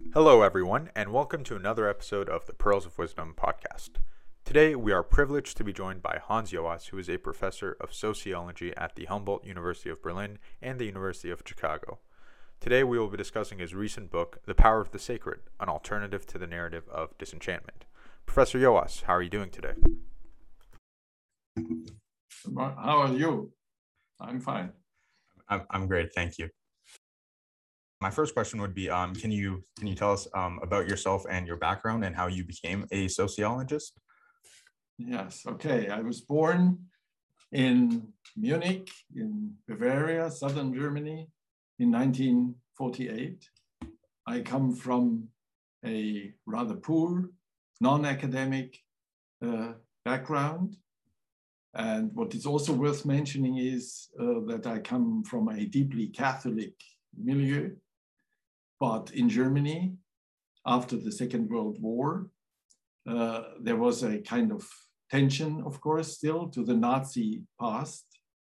Hello, everyone, and welcome to another episode of the Pearls of Wisdom podcast. Today, we are privileged to be joined by Hans Joas, who is a professor of sociology at the Humboldt University of Berlin and the University of Chicago. Today, we will be discussing his recent book, The Power of the Sacred, an alternative to the narrative of disenchantment. Professor Joas, how are you doing today? How are you? I'm fine. I'm great, thank you. My first question would be, can you tell us about yourself and your background and how you became a sociologist? Yes, okay. I was born in Munich, in Bavaria, southern Germany, in 1948. I come from a rather poor, non-academic background. And what is also worth mentioning is that I come from a deeply Catholic milieu. But in Germany, after the Second World War, there was a kind of tension, of course, still to the Nazi past.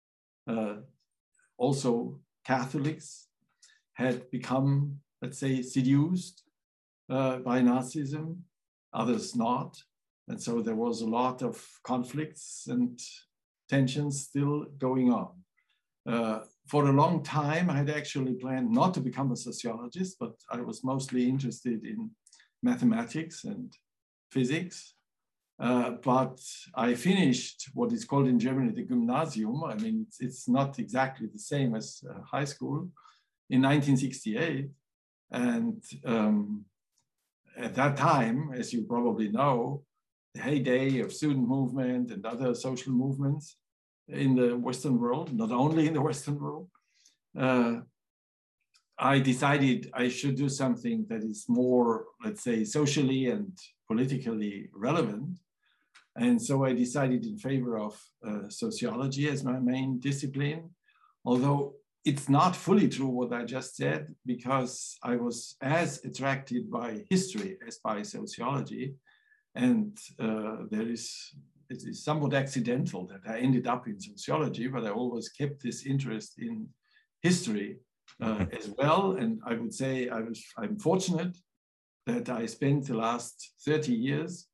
Also, Catholics had become, let's say, seduced by Nazism, others not. And so there was a lot of conflicts and tensions still going on. For a long time, I had actually planned not to become a sociologist, but I was mostly interested in mathematics and physics. But I finished what is called in Germany the Gymnasium. I mean, it's not exactly the same as high school, in 1968. And at that time, as you probably know, the heyday of student movement and other social movements in the Western world, not only in the Western world, I decided I should do something that is more, let's say, socially and politically relevant. And so I decided in favor of sociology as my main discipline, although it's not fully true what I just said, because I was as attracted by history as by sociology. And it is somewhat accidental that I ended up in sociology, but I always kept this interest in history as well. And I would say I'm fortunate that I spent the last 30 years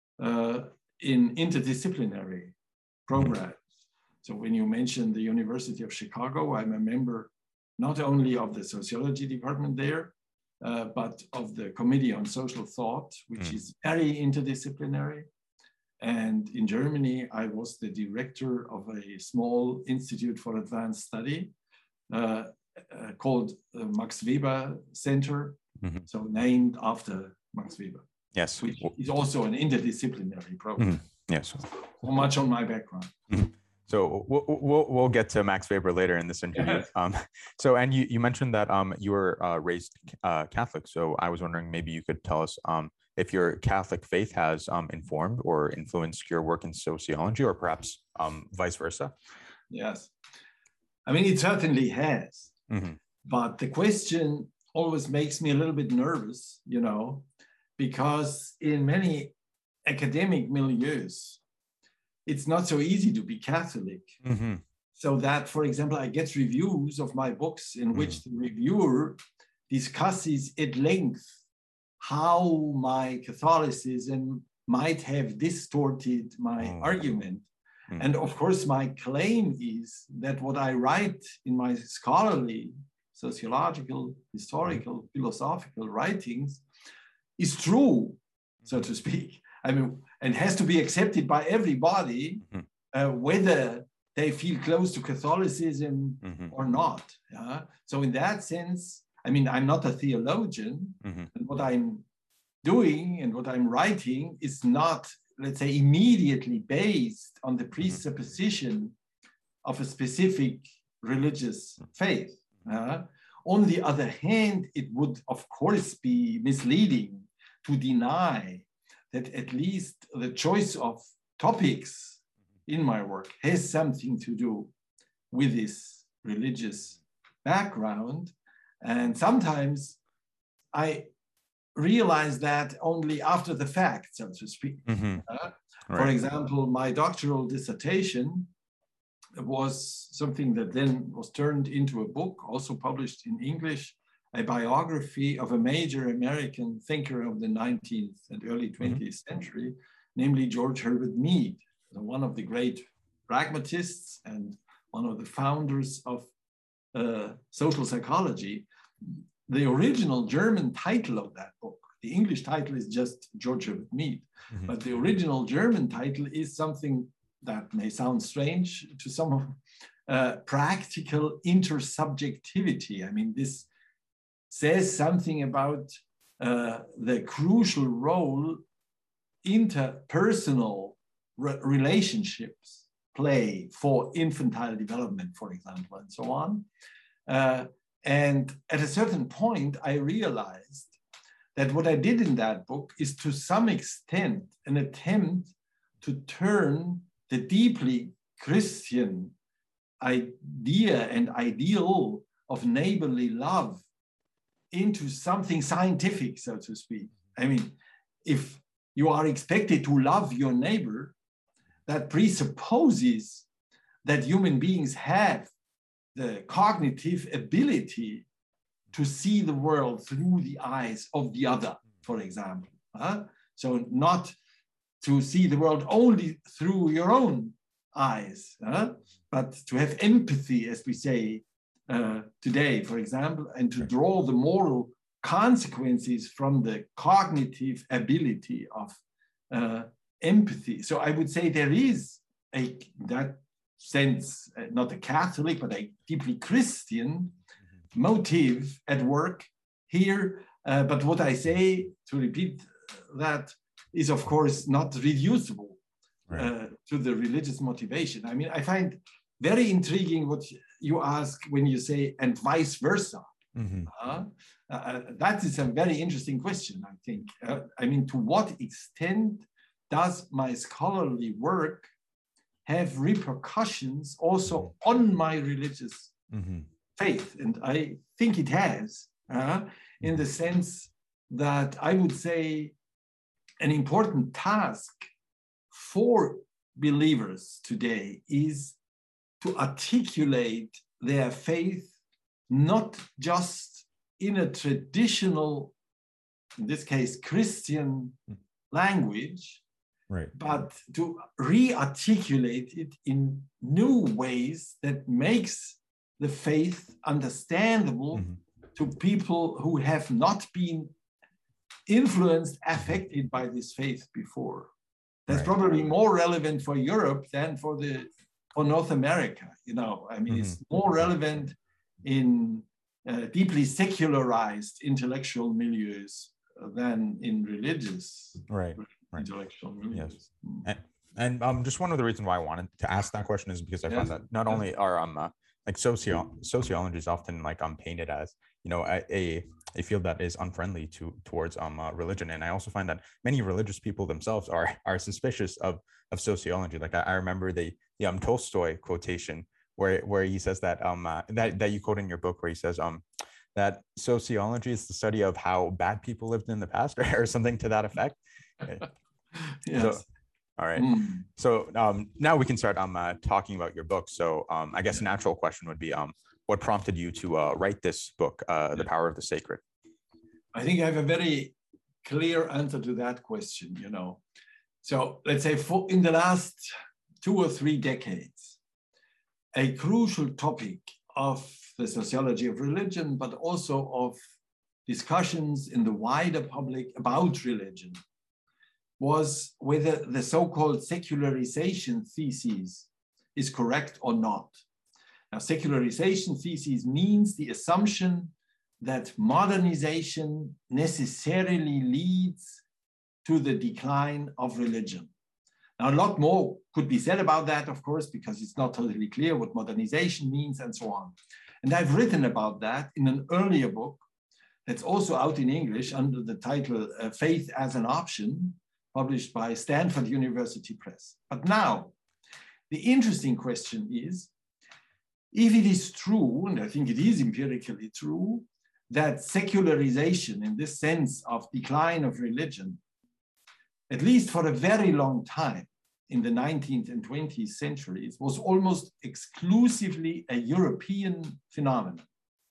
in interdisciplinary programs. So when you mentioned the University of Chicago, I'm a member not only of the sociology department there, but of the Committee on Social Thought, which is very interdisciplinary. And in Germany, I was the director of a small institute for advanced study called Max Weber Center, so named after Max Weber. Yes. Which is also an interdisciplinary program. Yes. So much on my background. So we'll get to Max Weber later in this interview. And you mentioned that you were raised Catholic. So I was wondering, maybe you could tell us if your Catholic faith has informed or influenced your work in sociology, or perhaps vice versa. Yes, I mean, it certainly has. But the question always makes me a little bit nervous, because in many academic milieus, it's not so easy to be Catholic. So that, for example, I get reviews of my books in which the reviewer discusses at length how my Catholicism might have distorted my argument. And of course, my claim is that what I write in my scholarly, sociological, historical, philosophical writings is true, so to speak. I mean, and has to be accepted by everybody, whether they feel close to Catholicism or not. So in that sense, I mean, I'm not a theologian, and what I'm doing and what I'm writing is not, let's say, immediately based on the presupposition of a specific religious faith. On the other hand, it would, of course, be misleading to deny that at least the choice of topics in my work has something to do with this religious background. And sometimes I realize that only after the fact, so to speak. For example, my doctoral dissertation was something that then was turned into a book, also published in English, a biography of a major American thinker of the 19th and early 20th century, namely George Herbert Mead, one of the great pragmatists and one of the founders of social psychology. The original German title of that book, the English title is just George Herbert Mead, but the original German title is something that may sound strange to some, practical intersubjectivity. I mean, this says something about the crucial role interpersonal relationships play for infantile development, for example, and so on. And at a certain point, I realized that what I did in that book is to some extent an attempt to turn the deeply Christian idea and ideal of neighborly love into something scientific, so to speak. I mean, if you are expected to love your neighbor, that presupposes that human beings have the cognitive ability to see the world through the eyes of the other, for example. So not to see the world only through your own eyes, but to have empathy, as we say today, for example, and to draw the moral consequences from the cognitive ability of empathy. So I would say there is in that sense, not a Catholic, but a deeply Christian motive at work here. But what I say, to repeat that, is of course not reducible to the religious motivation. I mean, I find very intriguing what you ask when you say, and vice versa. That is a very interesting question, I think. I mean, to what extent does my scholarly work have repercussions also on my religious faith? And I think it has, in the sense that I would say an important task for believers today is to articulate their faith not just in a traditional, in this case, Christian language, but to re-articulate it in new ways that makes the faith understandable to people who have not been influenced, affected by this faith before. That's probably more relevant for Europe than for North America. You know, I mean, it's more relevant in deeply secularized intellectual milieus than in religious intellectual milieus. Yes. And just one of the reasons why I wanted to ask that question is because I found that not only are like sociology is often like painted as, you know, a field that is unfriendly towards religion, and I also find that many religious people themselves are suspicious of sociology. Like I remember the Tolstoy quotation where he says that that you quote in your book, where he says that sociology is the study of how bad people lived in the past, or something to that effect. Yes. So, all right. So now we can start talking about your book. So I guess a natural question would be, what prompted you to write this book, The Power of the Sacred? I think I have a very clear answer to that question, you know. So let's say in the last 2 or 3 decades, a crucial topic of the sociology of religion, but also of discussions in the wider public about religion, was whether the so-called secularization thesis is correct or not. Now, secularization thesis means the assumption that modernization necessarily leads to the decline of religion. Now, a lot more could be said about that, of course, because it's not totally clear what modernization means and so on. And I've written about that in an earlier book that's also out in English under the title Faith as an Option, published by Stanford University Press. But now, the interesting question is, if it is true, and I think it is empirically true, that secularization in this sense of decline of religion, at least for a very long time in the 19th and 20th centuries, was almost exclusively a European phenomenon.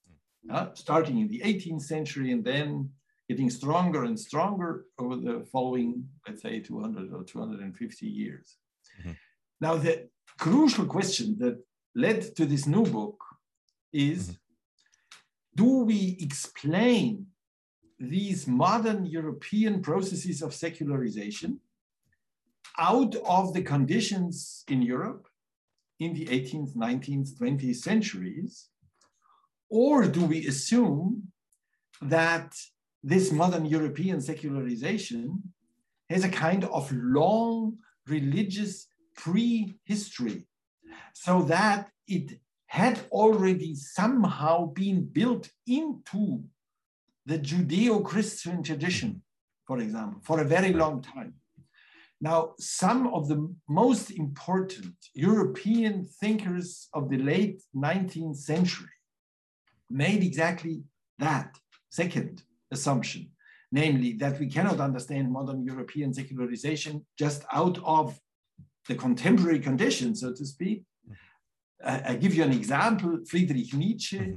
starting in the 18th century and then getting stronger and stronger over the following, let's say, 200 or 250 years. Mm-hmm. Now, the crucial question that led to this new book is, mm-hmm. do we explain these modern European processes of secularization out of the conditions in Europe in the 18th, 19th, 20th centuries? Or do we assume that this modern European secularization has a kind of long religious prehistory, so that it had already somehow been built into the Judeo-Christian tradition, for example, for a very long time? Now, some of the most important European thinkers of the late 19th century made exactly that second assumption, namely that we cannot understand modern European secularization just out of the contemporary conditions, so to speak. I give you an example. Friedrich Nietzsche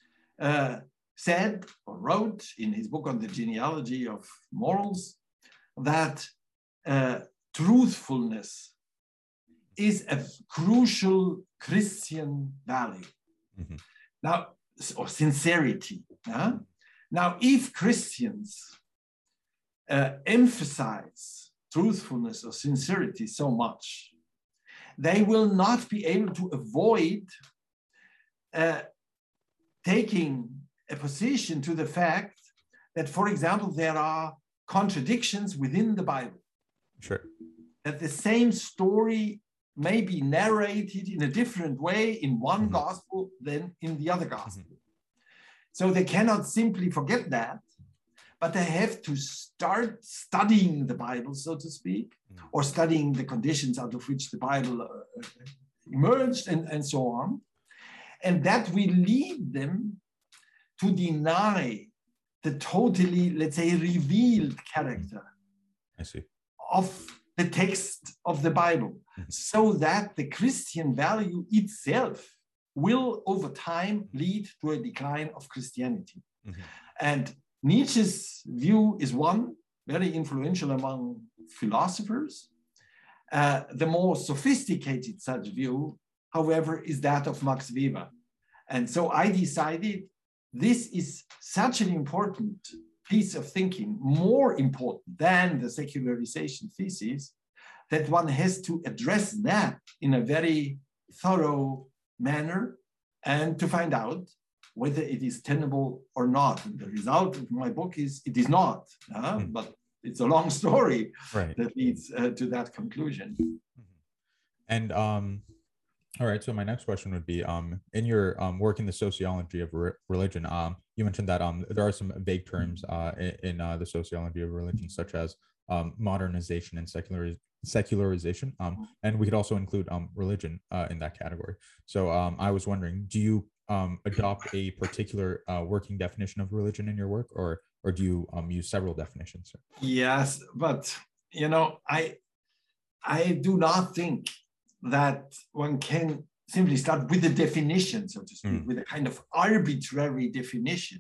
said or wrote in his book on the genealogy of morals that truthfulness is a crucial Christian value. Mm-hmm. Now, or sincerity. Now, if Christians emphasize truthfulness or sincerity so much, they will not be able to avoid taking a position to the fact that, for example, there are contradictions within the Bible. Sure. That the same story may be narrated in a different way in one mm-hmm. gospel than in the other gospel. Mm-hmm. So they cannot simply forget that, but they have to start studying the Bible, so to speak, mm-hmm. or studying the conditions out of which the Bible emerged and so on. And that will lead them to deny the totally, let's say, revealed character of the text of the Bible, mm-hmm. so that the Christian value itself will over time lead to a decline of Christianity. Mm-hmm. And Nietzsche's view is one very influential among philosophers. The more sophisticated such view, however, is that of Max Weber. And so I decided this is such an important piece of thinking, more important than the secularization thesis, that one has to address that in a very thorough manner and to find out whether it is tenable or not. And the result of my book is it is not, but it's a long story that leads to that conclusion. And all right, so my next question would be, in your work in the sociology of religion, you mentioned that there are some vague terms in the sociology of religion, such as modernization and secularization, and we could also include religion in that category. So I was wondering, do you adopt a particular working definition of religion in your work, or do you use several definitions? Yes, but I do not think that one can simply start with a definition, so to speak, with a kind of arbitrary definition.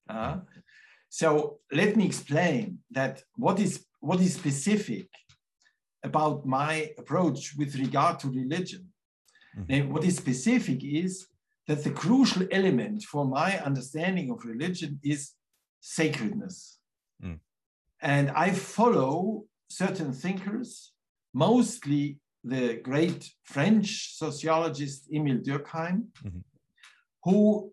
So let me explain that what is specific about my approach with regard to religion. And what is specific is that the crucial element for my understanding of religion is sacredness. And I follow certain thinkers, mostly the great French sociologist Émile Durkheim, who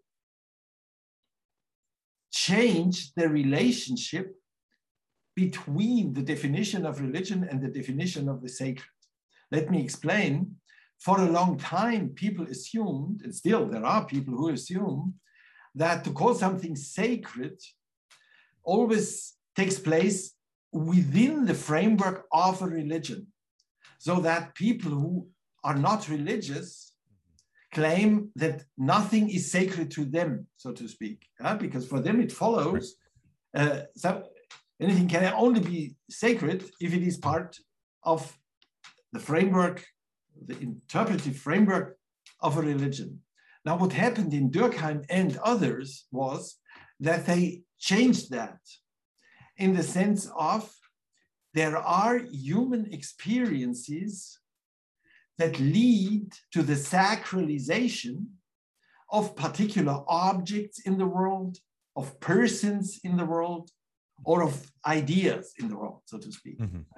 changed the relationship between the definition of religion and the definition of the sacred. Let me explain. For a long time, people assumed, and still there are people who assume, that to call something sacred always takes place within the framework of a religion. So that people who are not religious claim that nothing is sacred to them, so to speak, because for them it follows anything can only be sacred if it is part of the framework, the interpretive framework of a religion. Now, what happened in Durkheim and others was that they changed that in the sense of there are human experiences that lead to the sacralization of particular objects in the world, of persons in the world, or of ideas in the world, so to speak.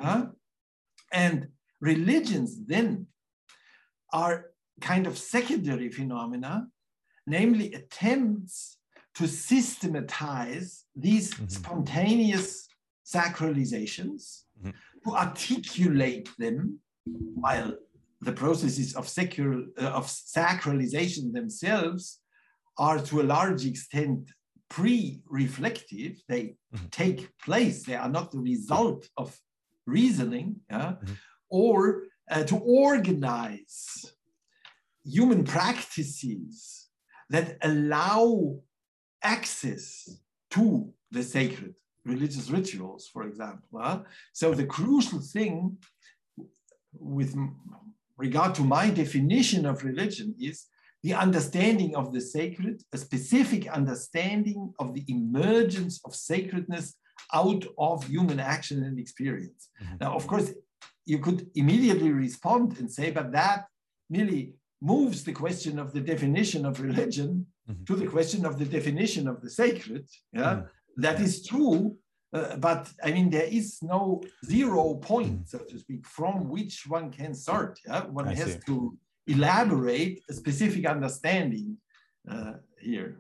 And religions then are kind of secondary phenomena, namely attempts to systematize these spontaneous sacralizations, to articulate them, while the processes of sacralization themselves are to a large extent pre-reflective. They take place. They are not the result of reasoning, or to organize human practices that allow access to the sacred religious rituals, for example. So the crucial thing with regard to my definition of religion is the understanding of the sacred, a specific understanding of the emergence of sacredness out of human action and experience. Now, of course, you could immediately respond and say, but that merely moves the question of the definition of religion to the question of the definition of the sacred. That is true. But I mean, there is no 0 point, so to speak, from which one can start. One has to elaborate a specific understanding here.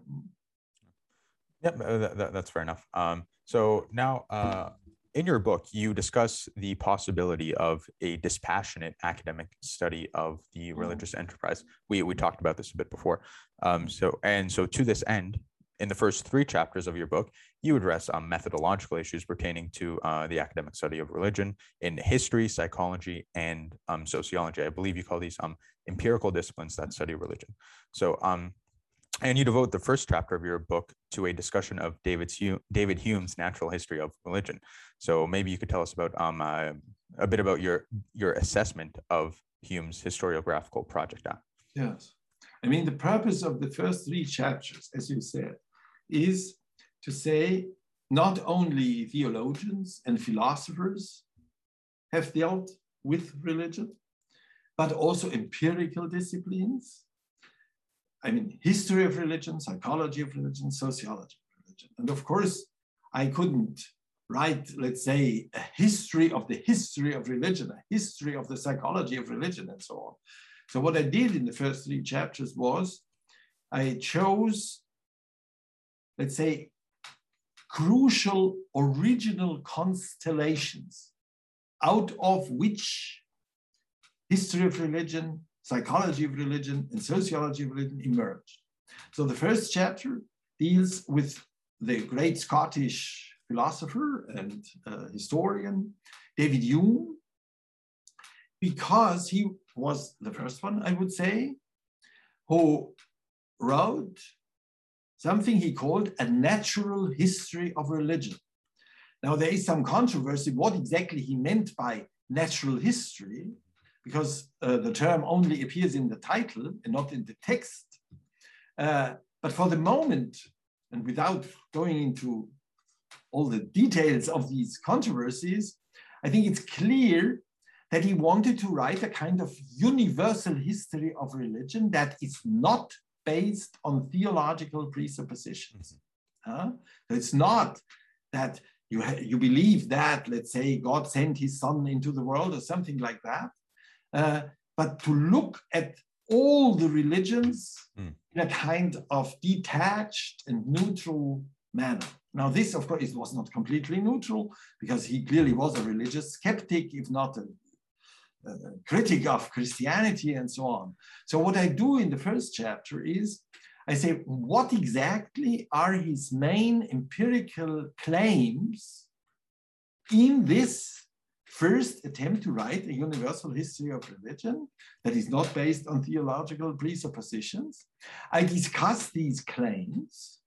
Yep, that's fair enough. So now, in your book, you discuss the possibility of a dispassionate academic study of the religious enterprise. We talked about this a bit before. So to this end, in the first 3 chapters of your book, you address methodological issues pertaining to the academic study of religion in history, psychology, and sociology. I believe you call these empirical disciplines that study religion. So, and you devote the first chapter of your book to a discussion of David Hume's Natural History of Religion. So maybe you could tell us about a bit about your assessment of Hume's historiographical project. Yes. I mean, the purpose of the first 3 chapters, as you said, is to say not only theologians and philosophers have dealt with religion, but also empirical disciplines. I mean, history of religion, psychology of religion, sociology of religion. And of course, I couldn't write, let's say, a history of the history of religion, a history of the psychology of religion, and so on. So what I did in the first 3 chapters was I chose, let's say, crucial original constellations out of which history of religion, psychology of religion, and sociology of religion emerged. So the first chapter deals with the great Scottish philosopher and historian, David Hume, because he was the first one, I would say, who wrote something he called a natural history of religion. Now, there is some controversy what exactly he meant by natural history, because the term only appears in the title and not in the text. But for the moment, and without going into all the details of these controversies, I think it's clear that he wanted to write a kind of universal history of religion that is not based on theological presuppositions. So it's not that you believe that, let's say, God sent his son into the world or something like that, but to look at all the religions in a kind of detached and neutral manner. Now, this, of course, was not completely neutral, because he clearly was a religious skeptic, if not a critic of Christianity and so on. So what I do in the first chapter is I say, what exactly are his main empirical claims in this first attempt to write a universal history of religion that is not based on theological presuppositions? I discuss these claims,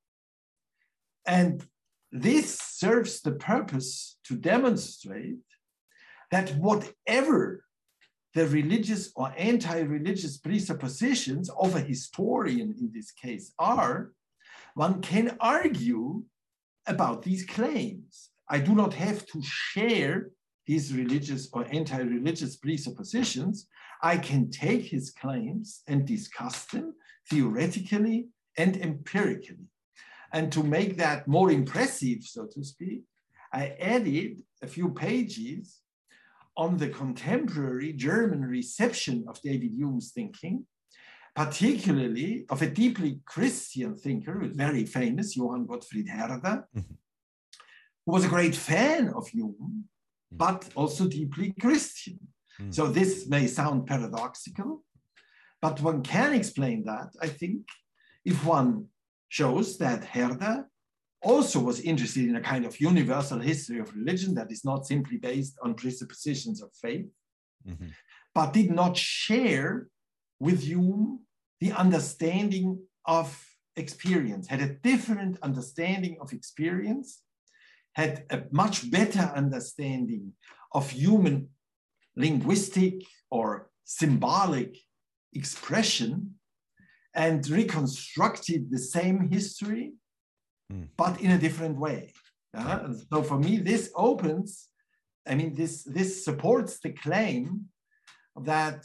and this serves the purpose to demonstrate that whatever the religious or anti-religious presuppositions of a historian in this case are, one can argue about these claims. I do not have to share his religious or anti-religious presuppositions. I can take his claims and discuss them theoretically and empirically. And to make that more impressive, so to speak, I added a few pages on the contemporary German reception of David Hume's thinking, particularly of a deeply Christian thinker, very famous, Johann Gottfried Herder, who was a great fan of Hume, but also deeply Christian. So this may sound paradoxical, but one can explain that, I think, if one shows that Herder also was interested in a kind of universal history of religion that is not simply based on presuppositions of faith, but did not share with Hume the understanding of experience, had a different understanding of experience, had a much better understanding of human linguistic or symbolic expression, and reconstructed the same history, but in a different way. So for me, this opens, this supports the claim that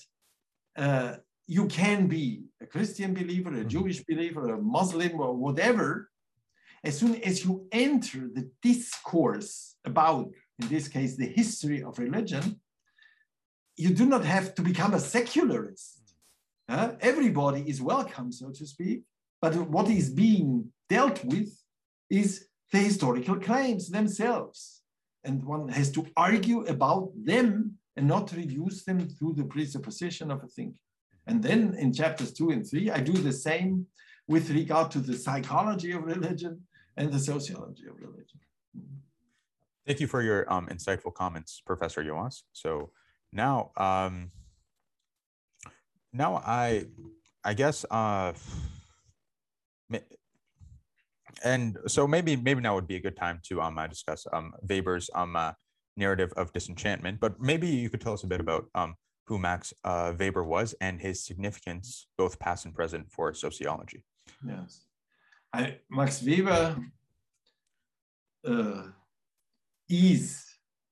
you can be a Christian believer, a Jewish believer, a Muslim, or whatever, as soon as you enter the discourse about, in this case, the history of religion. You do not have to become a secularist. Everybody is welcome, so to speak, but what is being dealt with is the historical claims themselves. And one has to argue about them and not reduce them to the presupposition of a thinker. And then in chapters 2 and 3, I do the same with regard to the psychology of religion and the sociology of religion. Thank you for your insightful comments, Professor Joas. So now, I guess, and so maybe now would be a good time to discuss Weber's narrative of disenchantment. But maybe you could tell us a bit about who Max Weber was and his significance, both past and present, for sociology. Yes, Max Weber is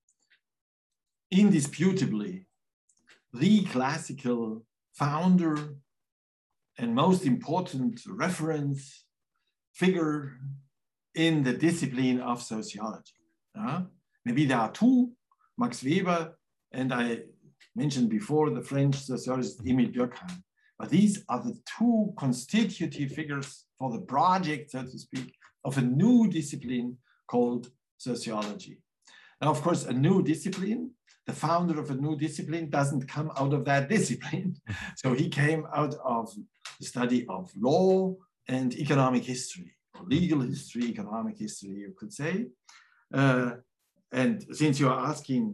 indisputably the classical founder and most important reference figure in the discipline of sociology. Maybe there are two, Max Weber, and I mentioned before the French sociologist Émile Durkheim. But these are the two constitutive figures for the project, so to speak, of a new discipline called sociology. Now, of course, a new discipline, the founder of a new discipline doesn't come out of that discipline. So he came out of the study of law and economic history, or legal history, economic history, you could say. And since you are asking,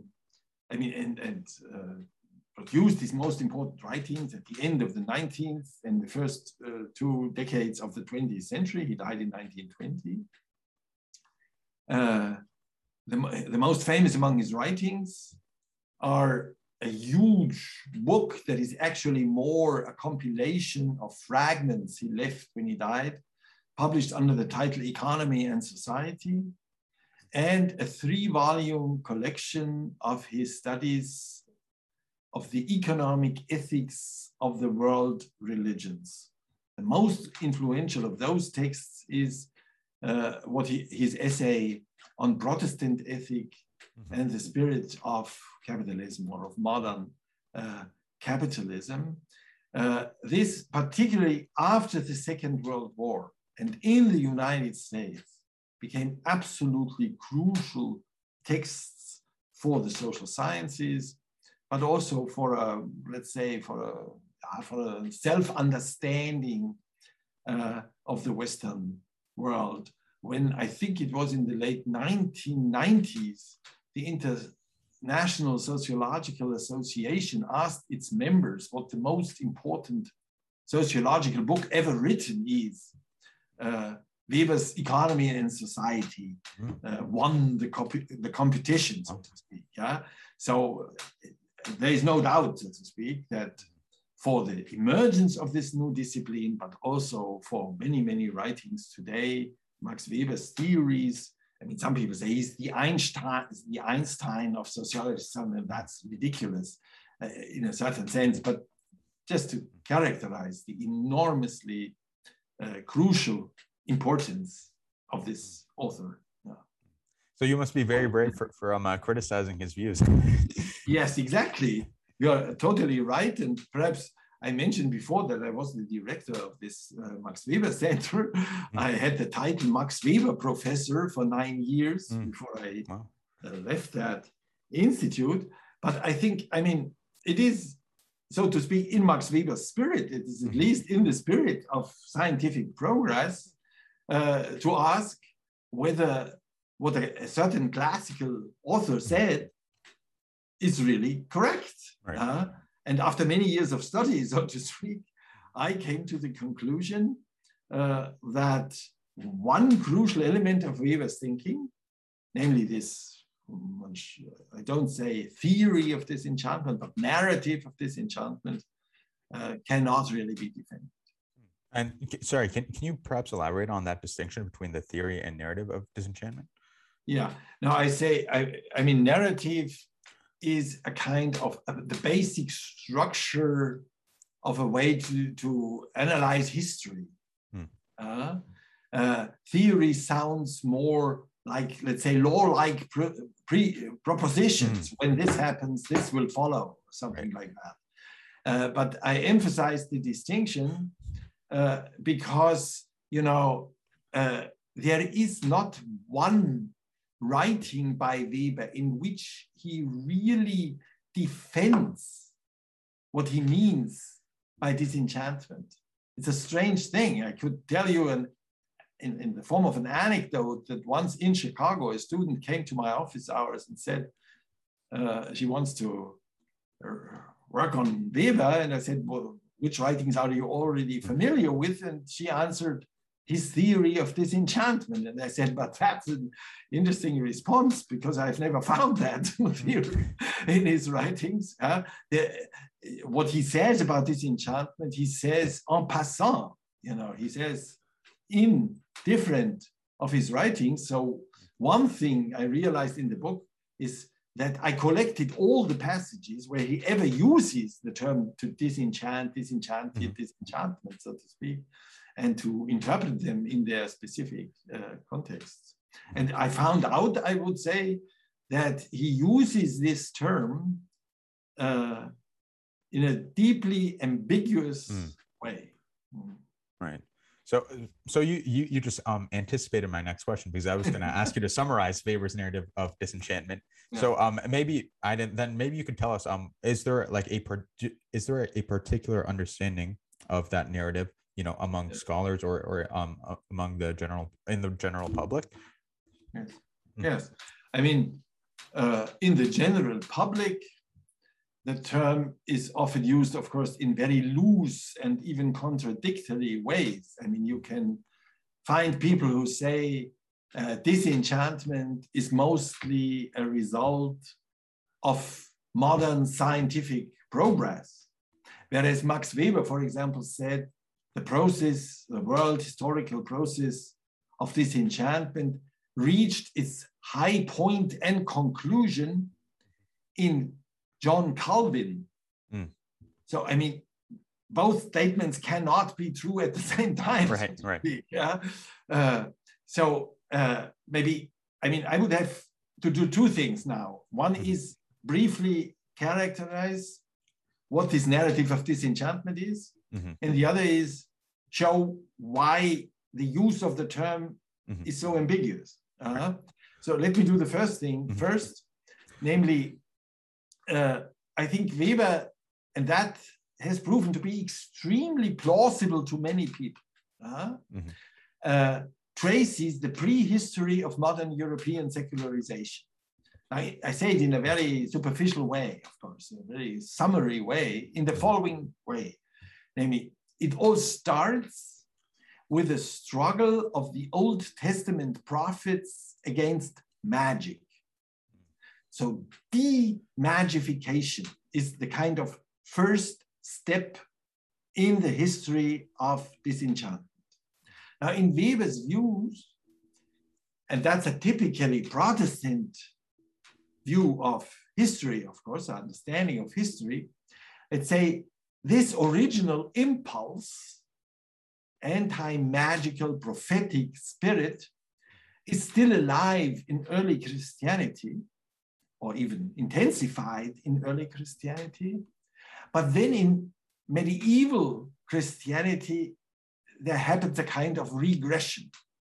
produced his most important writings at the end of the 19th and the first 2 decades of the 20th century. He died in 1920. The most famous among his writings are a huge book that is actually more a compilation of fragments he left when he died, published under the title Economy and Society, and a 3-volume collection of his studies of the economic ethics of the world religions. The most influential of those texts is his essay on Protestant ethic and the spirit of capitalism, or of modern capitalism. This, particularly after the Second World War and in the United States, became absolutely crucial texts for the social sciences, but also for a, let's say, for a self-understanding of the Western world. When I think it was in the late 1990s, the International Sociological Association asked its members what the most important sociological book ever written is. Weber's Economy and Society won the competition, so to speak. Yeah? So there is no doubt, so to speak, that for the emergence of this new discipline, but also for many, many writings today, Max Weber's theories, I mean, some people say he's the Einstein of sociology. That's ridiculous in a certain sense, but just to characterize the enormously crucial importance of this author. So you must be very brave for criticizing his views. Yes, exactly. You're totally right. And perhaps I mentioned before that I was the director of this Max Weber Center. I had the title Max Weber Professor for 9 years before I left that institute. But I think, I mean, it is, so to speak, in Max Weber's spirit, it is at least in the spirit of scientific progress to ask whether what a certain classical author said is really correct. Right. And after many years of study, so to speak, I came to the conclusion that one crucial element of Weber's thinking, namely this, I don't say theory of disenchantment, but narrative of disenchantment, cannot really be defended. And sorry, can you perhaps elaborate on that distinction between the theory and narrative of disenchantment? Yeah, no, I mean, narrative is a kind of the basic structure of a way to analyze history. Theory sounds more like, let's say, law-like propositions. When this happens, this will follow, something like that. But I emphasize the distinction because, you know, there is not one writing by Weber in which he really defends what he means by disenchantment. It's a strange thing. I could tell you in the form of an anecdote that once in Chicago, a student came to my office hours and said she wants to work on Weber. And I said, well, which writings are you already familiar with? And she answered, his theory of disenchantment. And I said, but that's an interesting response because I've never found that in his writings. What he says about disenchantment, he says en passant, you know, he says in different of his writings. So one thing I realized in the book is that I collected all the passages where he ever uses the term to disenchant, disenchantment, so to speak, and to interpret them in their specific contexts. And I found out, I would say, that he uses this term in a deeply ambiguous way. Right. So you just anticipated my next question, because I was going to ask you to summarize Weber's narrative of disenchantment. Yeah. So maybe maybe you could tell us, is there a particular understanding of that narrative, you know, among scholars or among the general public? Yes. Yes. I mean, in the general public, the term is often used, of course, in very loose and even contradictory ways. I mean, you can find people who say disenchantment is mostly a result of modern scientific progress. Whereas Max Weber, for example, said the world historical process of disenchantment reached its high point and conclusion in John Calvin. So, I mean, both statements cannot be true at the same time. Right, right. Yeah. Maybe, I mean, I would have to do two things now. One is briefly characterize what this narrative of disenchantment is. And the other is show why the use of the term is so ambiguous. So let me do the first thing first, namely, I think Weber, and that has proven to be extremely plausible to many people, traces the prehistory of modern European secularization. I say it in a very superficial way, of course, a very summary way, in the following way. Namely, it all starts with a struggle of the Old Testament prophets against magic. So de-magification is the kind of first step in the history of disenchantment. Now, in Weber's views, and that's a typically Protestant view of history, of course, understanding of history, let's say this original impulse, anti-magical prophetic spirit, is still alive in early Christianity, or even intensified in early Christianity. But then in medieval Christianity, there happens a kind of regression,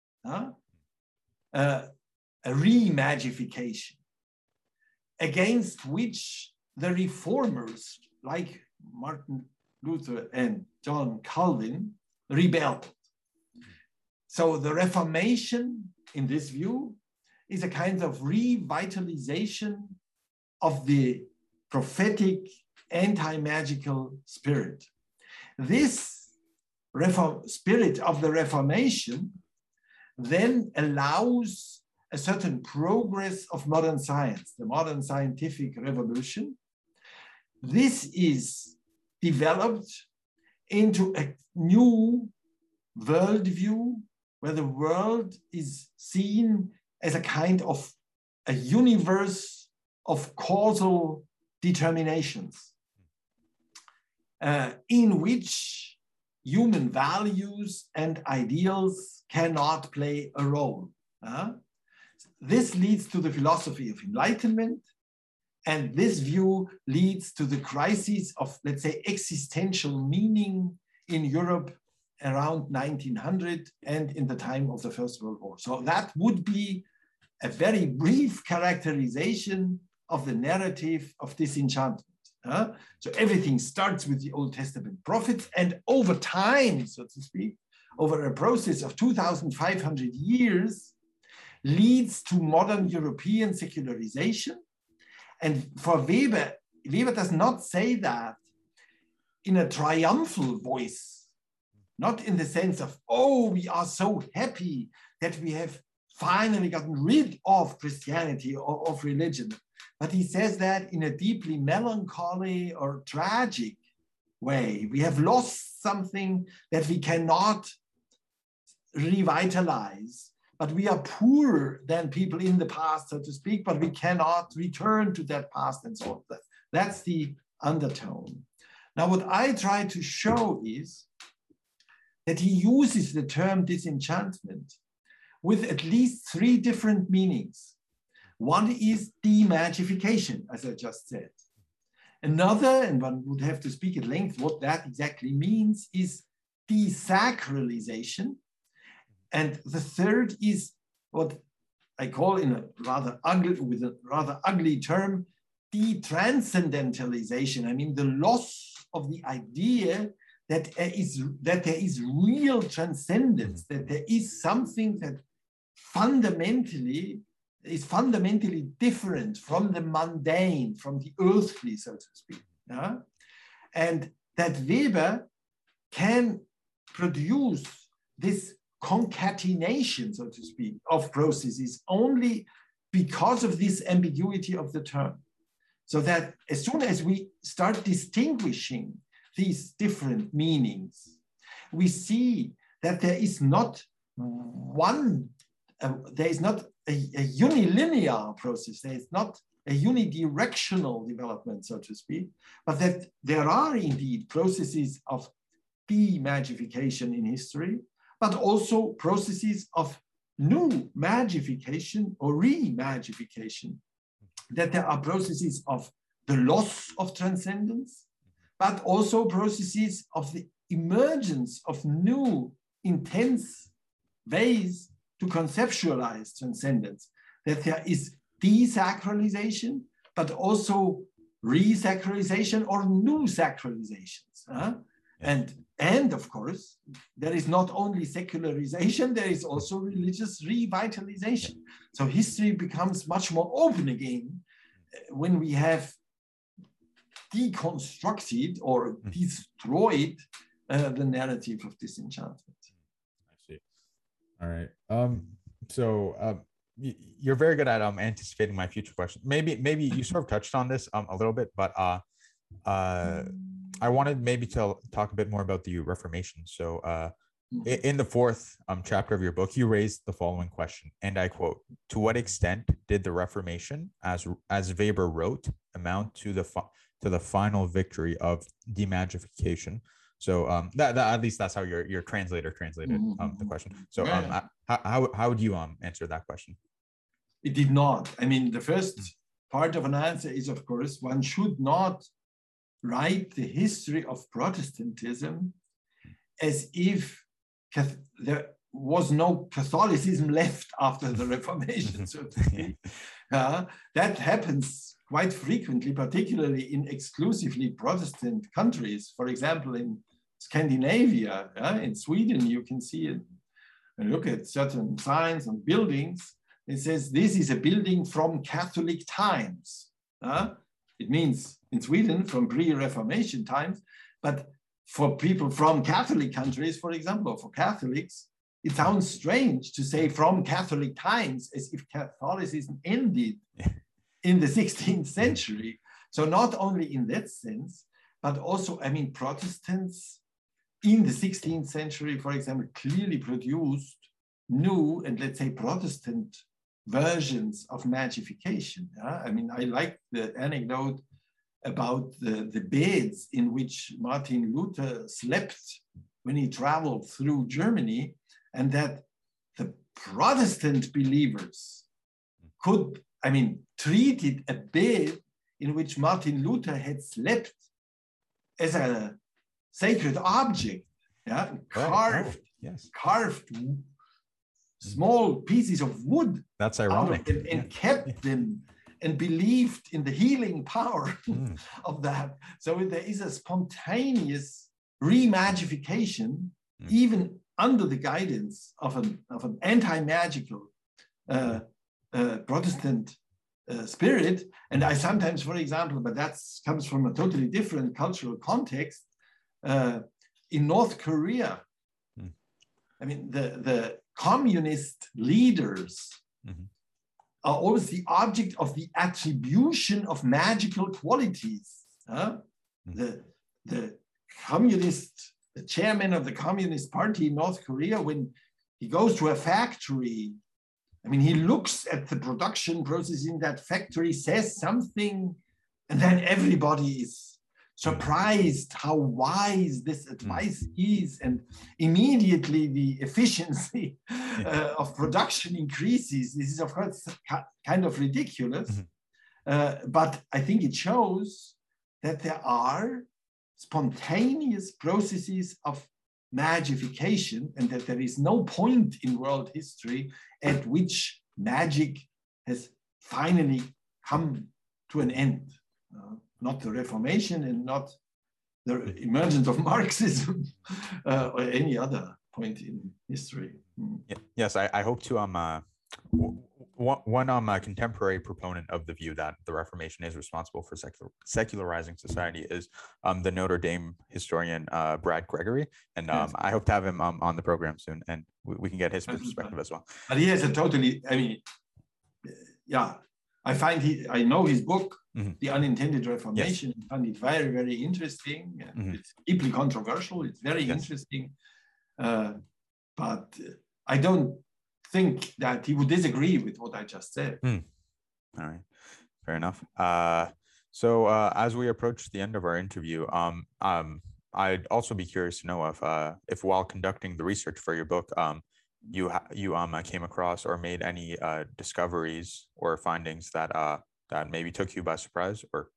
a re-magification, against which the reformers like Martin Luther and John Calvin rebelled. So the Reformation, in this view, is a kind of revitalization of the prophetic anti-magical spirit. This spirit of the Reformation then allows a certain progress of modern science, the modern scientific revolution. This is developed into a new worldview where the world is seen as a kind of a universe of causal determinations, in which human values and ideals cannot play a role. This leads to the philosophy of enlightenment, and this view leads to the crisis of, let's say, existential meaning in Europe around 1900 and in the time of the First World War. So that would be a very brief characterization of the narrative of disenchantment. So everything starts with the Old Testament prophets, and over time, so to speak, over a process of 2,500 years, leads to modern European secularization. And for Weber, Weber does not say that in a triumphal voice, not in the sense of, oh, we are so happy that we have finally gotten rid of Christianity or of religion. But he says that in a deeply melancholy or tragic way. We have lost something that we cannot revitalize, but we are poorer than people in the past, so to speak, but we cannot return to that past and so on. That's the undertone. Now, what I try to show is that he uses the term disenchantment with at least three different meanings. One is demagification, as I just said. Another, and one would have to speak at length what that exactly means, is desacralization. And the third is what I call, in a rather ugly, with a rather ugly term, detranscendentalization. I mean, the loss of the idea that there is real transcendence, that there is something that is fundamentally different from the mundane, from the earthly, so to speak. And that Weber can produce this concatenation, so to speak, of processes only because of this ambiguity of the term. So that as soon as we start distinguishing these different meanings, we see that there is not a unilinear process, there is not a unidirectional development, so to speak, but that there are indeed processes of demagification in history, but also processes of new magification or re-magification, that there are processes of the loss of transcendence, but also processes of the emergence of new intense ways to conceptualize transcendence, that there is desacralization, but also resacralization or new sacralizations. And of course, there is not only secularization, there is also religious revitalization. So history becomes much more open again when we have deconstructed or destroyed the narrative of disenchantment. I see. All right. So you're very good at anticipating my future question. Maybe you sort of touched on this a little bit, but I wanted maybe to talk a bit more about the Reformation. So in the fourth chapter of your book, you raised the following question, and I quote: "To what extent did the Reformation, as Weber wrote, amount to the final victory of demagification?" So that at least that's how your translator translated the question. So how would you answer that question? It did not. I mean, the first part of an answer is, of course, one should not write the history of Protestantism as if there was no Catholicism left after the Reformation, so to speak. That happens quite frequently, particularly in exclusively Protestant countries. For example, in Scandinavia, in Sweden, you can see it. And look at certain signs on buildings. It says this is a building from Catholic times. It means in Sweden from pre-Reformation times, but for people from Catholic countries, for example, or for Catholics, it sounds strange to say from Catholic times as if Catholicism ended in the 16th century. So not only in that sense, but also, I mean, Protestants in the 16th century, for example, clearly produced new and let's say Protestant versions of magification. I mean, I like the anecdote about the beds in which Martin Luther slept when he traveled through Germany, and that the Protestant believers could, I mean, treated a bed in which Martin Luther had slept as a sacred object, carved small pieces of wood. That's ironic. And kept them and believed in the healing power of that. So there is a spontaneous remagification, even under the guidance of an anti-magical Protestant spirit. And I sometimes, for example, but that comes from a totally different cultural context, in North Korea, I mean, the communist leaders are always the object of the attribution of magical qualities. The communist, the chairman of the Communist Party in North Korea, when he goes to a factory, I mean, he looks at the production process in that factory, says something, and then everybody is surprised how wise this advice is, and immediately the efficiency of production increases. This is, of course, kind of ridiculous, but I think it shows that there are spontaneous processes of magification, and that there is no point in world history at which magic has finally come to an end. Not the Reformation and not the emergence of Marxism or any other point in history. Yes, I hope to one contemporary proponent of the view that the Reformation is responsible for secularizing society is the Notre Dame historian Brad Gregory, and I hope to have him on the program soon, and we can get his perspective as well. But he has a totally, I mean, I know his book, The Unintended Reformation. Yes. I find it very, very interesting. It's deeply controversial. It's very interesting. But I don't think that he would disagree with what I just said. All right. Fair enough. So as we approach the end of our interview, I'd also be curious to know if while conducting the research for your book, you came across or made any discoveries or findings that maybe took you by surprise, or?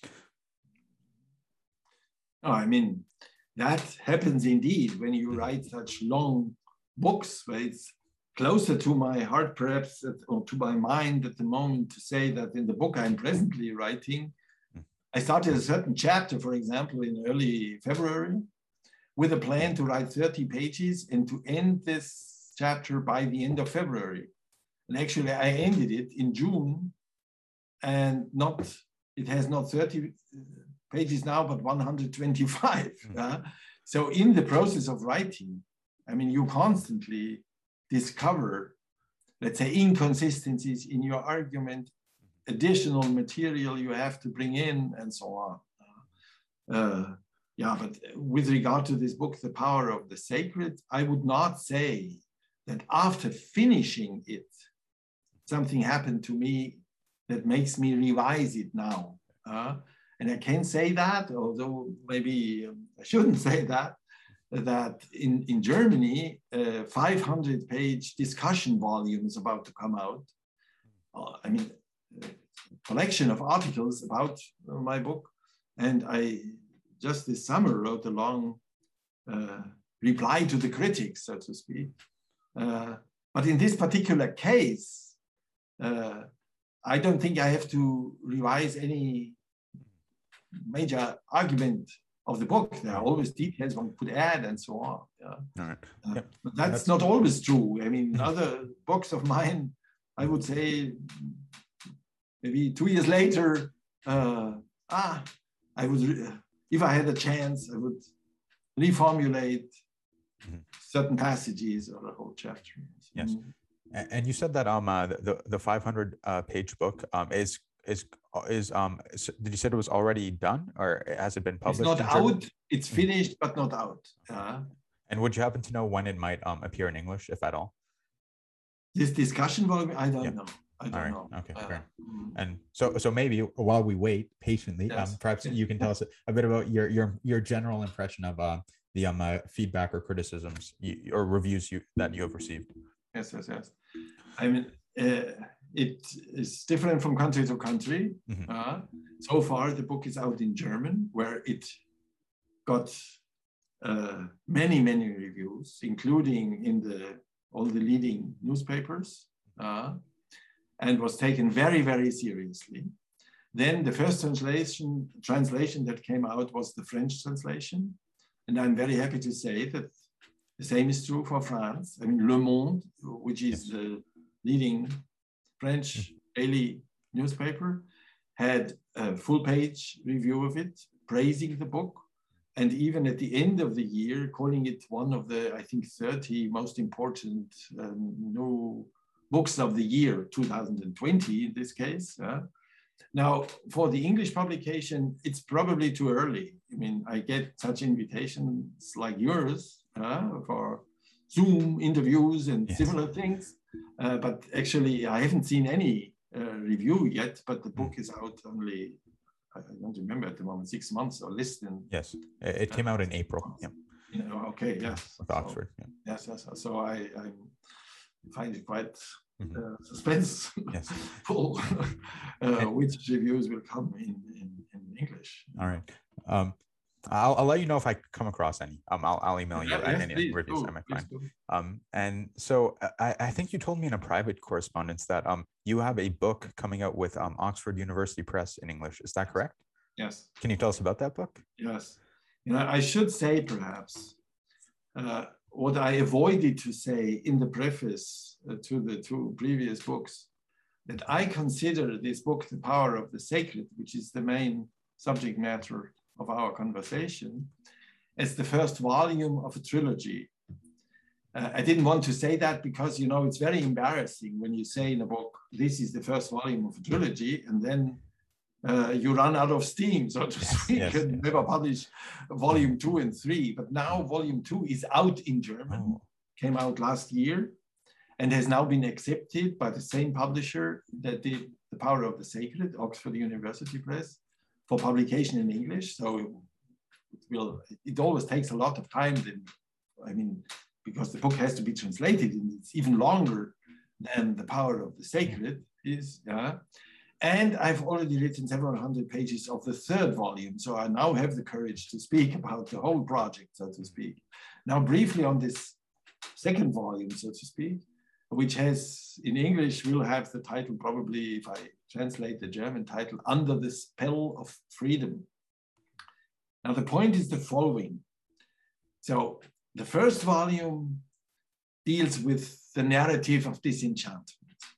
Oh, I mean, that happens indeed when you write such long books, where it's closer to my heart, perhaps, or to my mind at the moment, to say that in the book I'm presently writing, I started a certain chapter, for example, in early February, with a plan to write 30 pages and to end this chapter by the end of February. And actually I ended it in June, and it has not 30 pages now, but 125. So in the process of writing, I mean, you constantly discover, let's say, inconsistencies in your argument, additional material you have to bring in, and so on. Yeah, but with regard to this book, The Power of the Sacred, I would not say that after finishing it, something happened to me that makes me revise it now. And I can say that, although maybe I shouldn't say that in Germany, 500-page discussion volume is about to come out. I mean, a collection of articles about my book. And I just this summer wrote a long reply to the critics, so to speak. But in this particular case, I don't think I have to revise any major argument of the book. There are always details one could add and so on. Yeah. All right. But that's not always true. I mean, other books of mine, I would say maybe 2 years later, I would, if I had a chance, I would reformulate certain passages or a whole chapter. Yes. And you said that the 500-page book is did you say it was already done, or has it been published? It's not out. It's finished, but not out. And would you happen to know when it might appear in English, if at all? This discussion volume, I don't know. I don't know. Okay, great. And so maybe while we wait patiently, perhaps you can tell us a bit about your general impression of the feedback or criticisms or reviews that you have received. Yes. I mean, it is different from country to country. So far, the book is out in German, where it got many reviews, including in all the leading newspapers, and was taken very seriously. Then the first translation that came out was the French translation, and I'm very happy to say that the same is true for France. I mean, Le Monde, which is the leading French daily newspaper, had a full-page review of it, praising the book, and even at the end of the year, calling it one of the, I think, 30 most important new books of the year, 2020 in this case. Now, for the English publication, it's probably too early. I mean, I get such invitations like yours for Zoom interviews and similar things. But actually, I haven't seen any review yet, but the book is out only, I don't remember at the moment, 6 months or less than. Yes, it came out in April. Yeah. Okay, yes. With Oxford. Yes. So I find it quite suspenseful which reviews will come in English. All right. I'll let you know if I come across any. I'll email you any reviews I might find. And so I think you told me in a private correspondence that you have a book coming out with Oxford University Press in English. Is that correct? Yes. Can you tell us about that book? Yes. I should say perhaps what I avoided to say in the preface to the two previous books, that I consider this book, The Power of the Sacred, which is the main subject matter of our conversation, as the first volume of a trilogy. I didn't want to say that because, it's very embarrassing when you say in a book, this is the first volume of a trilogy, and then you run out of steam, so to speak, and never publish volume 2 and 3. But now volume 2 is out in German, came out last year, and has now been accepted by the same publisher that did The Power of the Sacred, Oxford University Press, for publication in English. So it always takes a lot of time then, because the book has to be translated, and it's even longer than The Power of the Sacred is. And I've already written several hundred pages of the third volume. So I now have the courage to speak about the whole project, so to speak. Now, briefly on this second volume, so to speak, which has, in English, will have the title, probably, if I translate the German title, Under the Spell of Freedom. Now, the point is the following. So the first volume deals with the narrative of disenchantment,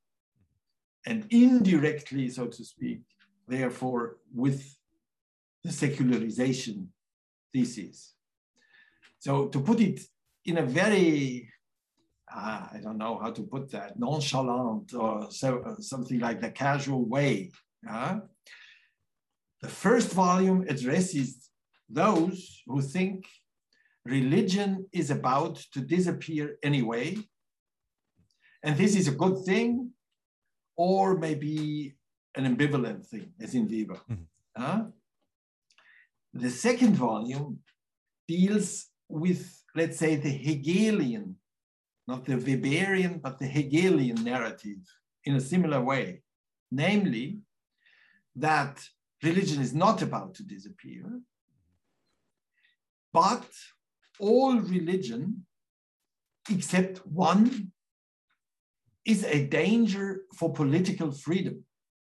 and indirectly, so to speak, therefore, with the secularization thesis. So to put it in a very, I don't know how to put that, nonchalant or something like the casual way, the first volume addresses those who think religion is about to disappear anyway, and this is a good thing, or maybe an ambivalent thing, as in Weber. The second volume deals with, let's say, the Hegelian, not the Weberian, but the Hegelian narrative in a similar way. Namely, that religion is not about to disappear, but all religion, except one, is a danger for political freedom.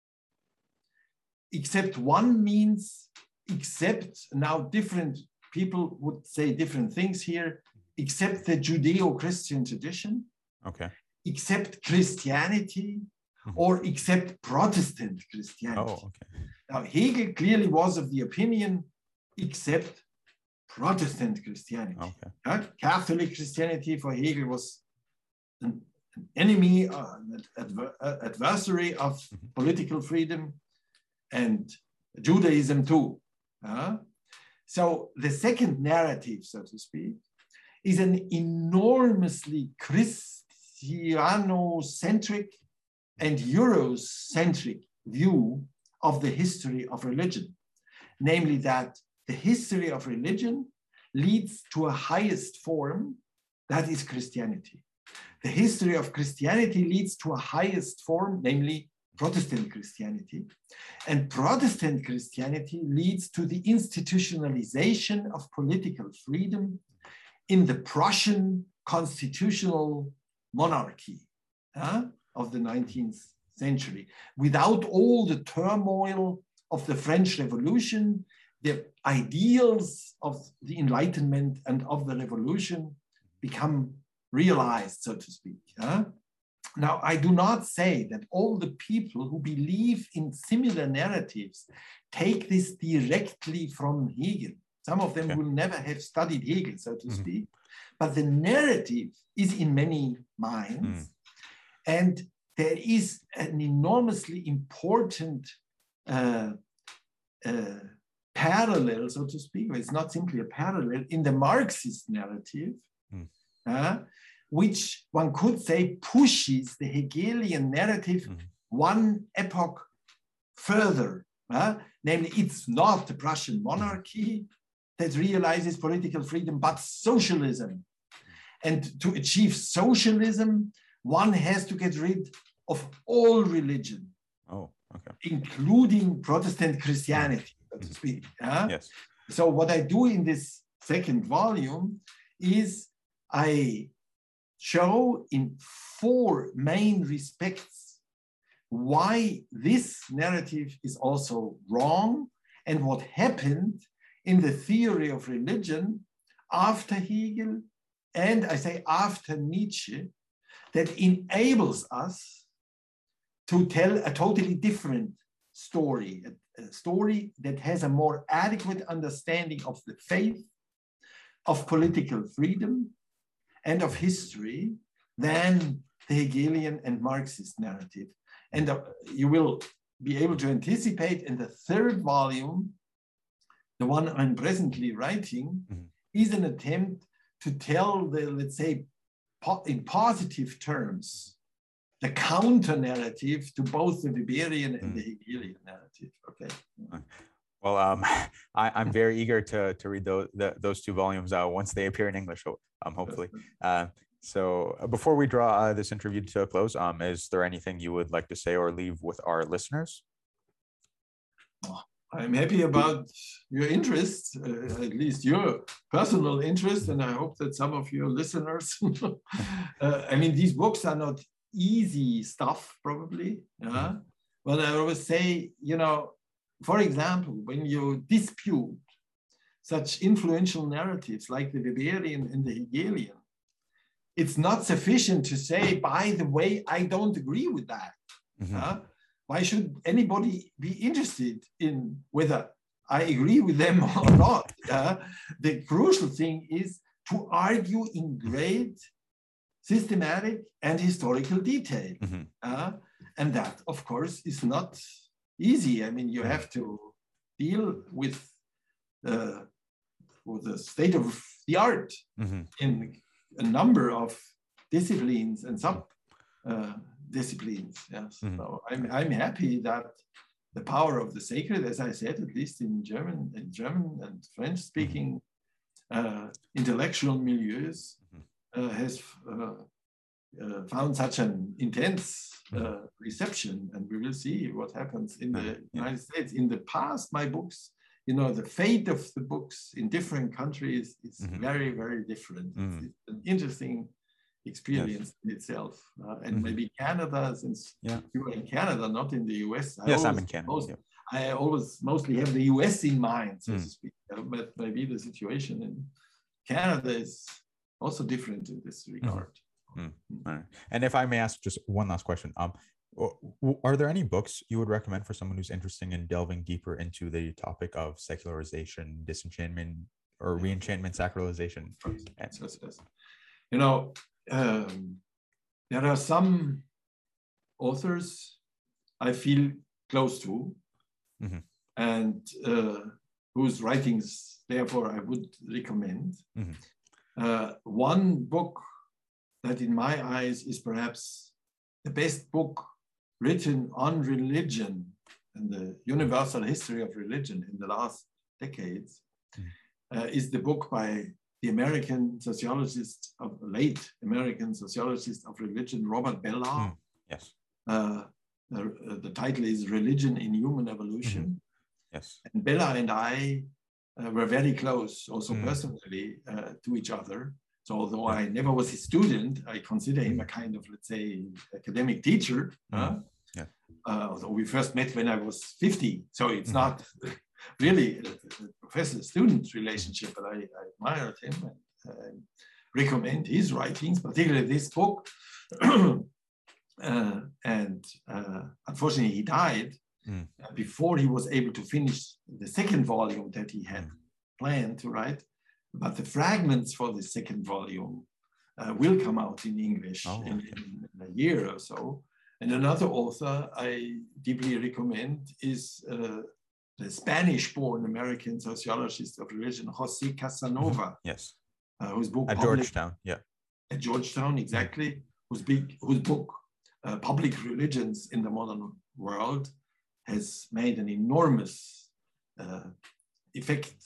Except one means, except, now different people would say different things here, except the Judeo-Christian tradition, except Christianity, or except Protestant Christianity. Now, Hegel clearly was of the opinion, except Protestant Christianity. Catholic Christianity for Hegel was an enemy, an adversary of political freedom, and Judaism too. So the second narrative, so to speak, is an enormously Christianocentric and Eurocentric view of the history of religion. Namely that the history of religion leads to a highest form, that is Christianity. The history of Christianity leads to a highest form, namely Protestant Christianity. And Protestant Christianity leads to the institutionalization of political freedom in the Prussian constitutional monarchy of the 19th century. Without all the turmoil of the French Revolution, the ideals of the Enlightenment and of the Revolution become realized, so to speak. Now, I do not say that all the people who believe in similar narratives take this directly from Hegel. Some of them will never have studied Hegel, so to speak, but the narrative is in many minds. And there is an enormously important parallel, so to speak, but it's not simply a parallel, in the Marxist narrative, which one could say pushes the Hegelian narrative one epoch further. Namely, it's not the Prussian monarchy that realizes political freedom, but socialism. And to achieve socialism, one has to get rid of all religion, including Protestant Christianity, so to speak. So what I do in this second volume is I show in 4 main respects why this narrative is also wrong and what happened in the theory of religion after Hegel and I say after Nietzsche that enables us to tell a totally different story, a story that has a more adequate understanding of the faith, of political freedom, and of history than the Hegelian and Marxist narrative. And you will be able to anticipate in the third volume, the one I'm presently writing, is an attempt to tell the, let's say, in positive terms, the counter narrative to both the Weberian and the Hegelian narrative. Well, I'm very eager to read those 2 volumes once they appear in English, hopefully. So before we draw this interview to a close, is there anything you would like to say or leave with our listeners? I'm happy about your interest, at least your personal interest, and I hope that some of your listeners, I mean, these books are not easy stuff, probably. But I always say, you know, for example, when you dispute such influential narratives like the Weberian and the Hegelian, it's not sufficient to say, by the way, I don't agree with that. Why should anybody be interested in whether I agree with them or not? The crucial thing is to argue in great systematic and historical detail. And that, of course, is not easy. I mean, you have to deal with or the state of the art in a number of disciplines and sub disciplines. Yes. So I'm happy that the power of the sacred, as I said, at least in German and French speaking intellectual milieus, has found such an intense reception, and we will see what happens in the United States. In the past, my books, the fate of the books in different countries is very, very different. It's an interesting experience in itself. And maybe Canada, since you are in Canada, not in the US. I'm in Canada. I always mostly have the US in mind, so to speak. But maybe the situation in Canada is also different in this regard. Right. And if I may ask just one last question, are there any books you would recommend for someone who's interested in delving deeper into the topic of secularization, disenchantment, or reenchantment, sacralization? Yes. There are some authors I feel close to, and whose writings, therefore, I would recommend. One book that in my eyes is perhaps the best book written on religion and the universal history of religion in the last decades is the book by the late American sociologist of religion, Robert Bellah. Yes. The title is Religion in Human Evolution. Yes. And Bellah and I were very close, also personally, to each other. So although I never was his student, I consider him a kind of, let's say, academic teacher. Although we first met when I was 50. So it's not really a professor-student relationship, but I admired him and recommend his writings, particularly this book. And unfortunately, he died before he was able to finish the second volume that he had planned to write. But the fragments for the second volume will come out in English in a year or so. And another author I deeply recommend is the Spanish-born American sociologist of religion, José Casanova. Yes. Whose book at Georgetown, At Georgetown, exactly. Whose book, Public Religions in the Modern World, has made an enormous effect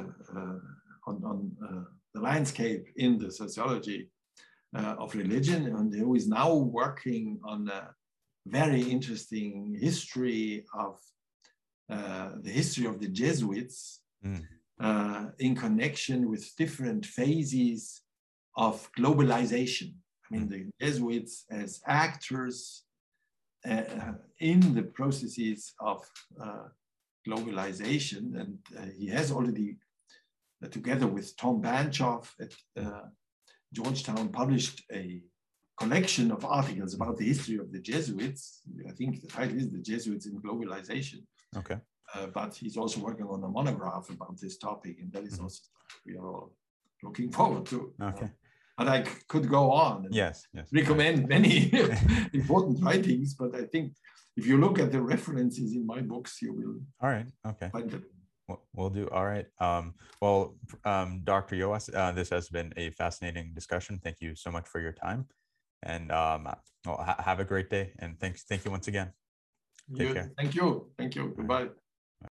on the landscape in the sociology of religion, and who is now working on a very interesting history of the history of the Jesuits in connection with different phases of globalization. I mean, the Jesuits as actors in the processes of globalization, and he has already, together with Tom Banchoff at Georgetown, published a collection of articles about the history of the Jesuits. I think the title is The Jesuits in Globalization. Okay. But he's also working on a monograph about this topic, and that is also we are all looking forward to. Okay. But I could go on and recommend many important writings, but I think if you look at the references in my books, you will find them. We'll do. All right. Dr. Joas, this has been a fascinating discussion. Thank you so much for your time, and have a great day. And thank you once again. Take care. Thank you. Goodbye.